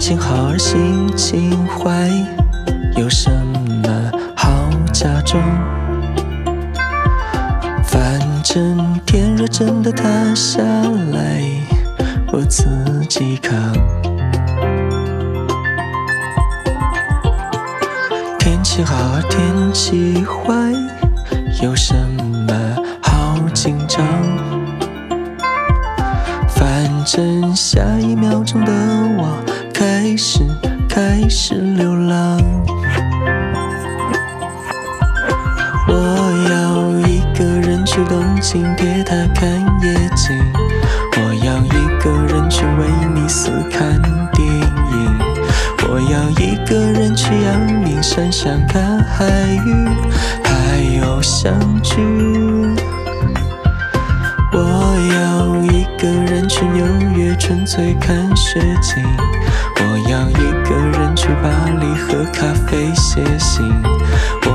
情好而心情坏，有什么好假装？反正天若真的塌下来，我自己扛。天气好而天气坏，有什么好紧张？反正下一秒钟的我开始流浪。我要一个人去东京铁塔看夜景，我要一个人去威尼斯看电影，我要一个人去阳明山上看海芋，还有相聚。我要一个人去纽约纯粹看雪景，我要一个人去巴黎喝咖啡写信，我